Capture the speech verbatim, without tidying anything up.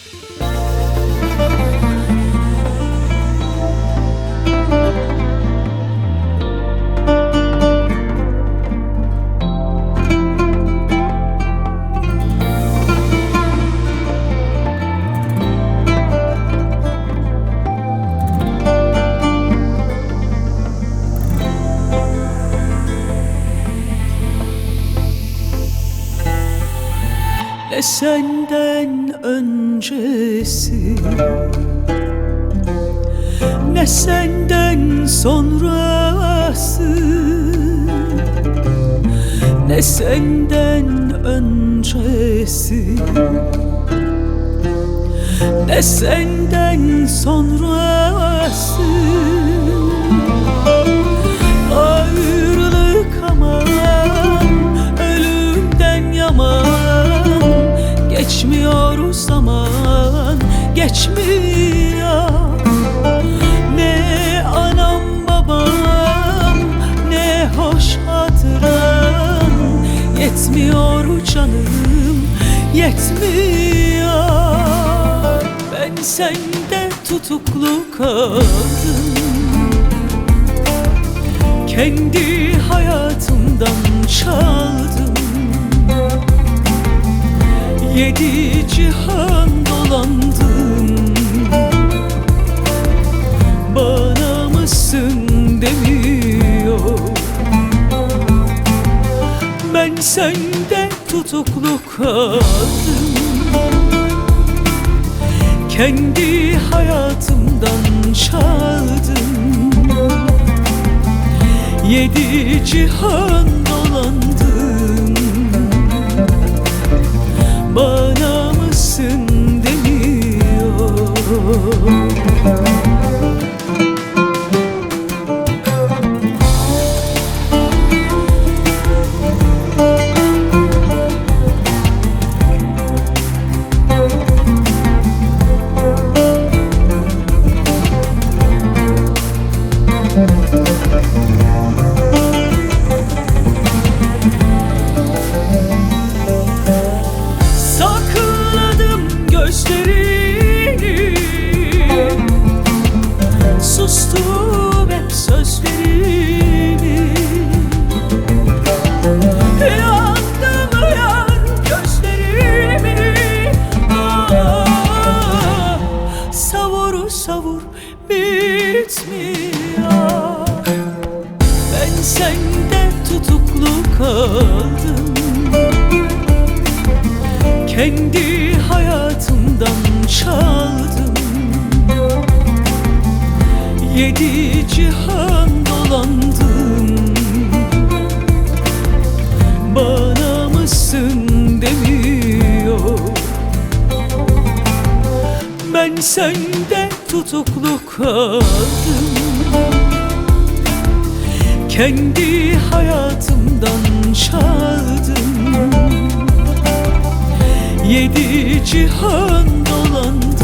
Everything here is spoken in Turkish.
Ne senden öncesi, ne senden sonrası, ne senden öncesi, ne senden sonrası. Ayrılık aman, ölümden yaman, geçmiyor zaman, geçmiyor. Ne anam babam, ne hoş hatıram, yetmiyor canım, yetmiyor. Ben sende tutuklu kaldım, kendi hayatımdan çaldım. Yedi cihan dolandım, bana mısın demiyor. Ben sende tutuklu kaldım, kendi hayatımdan çaldım. Yedi cihan dolandım, bana mısın demiyor. Gözlerini, sustum hep sözlerini. Yandım yar gözlerimi, ah, savur savur bitmiyor. Ben sende tutuklu kaldım, kendi hayatımdan çaldım. Yedi cihan dolandım, bana mısın demiyor. Ben sende tutuklu kaldım, kendi hayatımdan çaldım. Yedi cihan dolandım,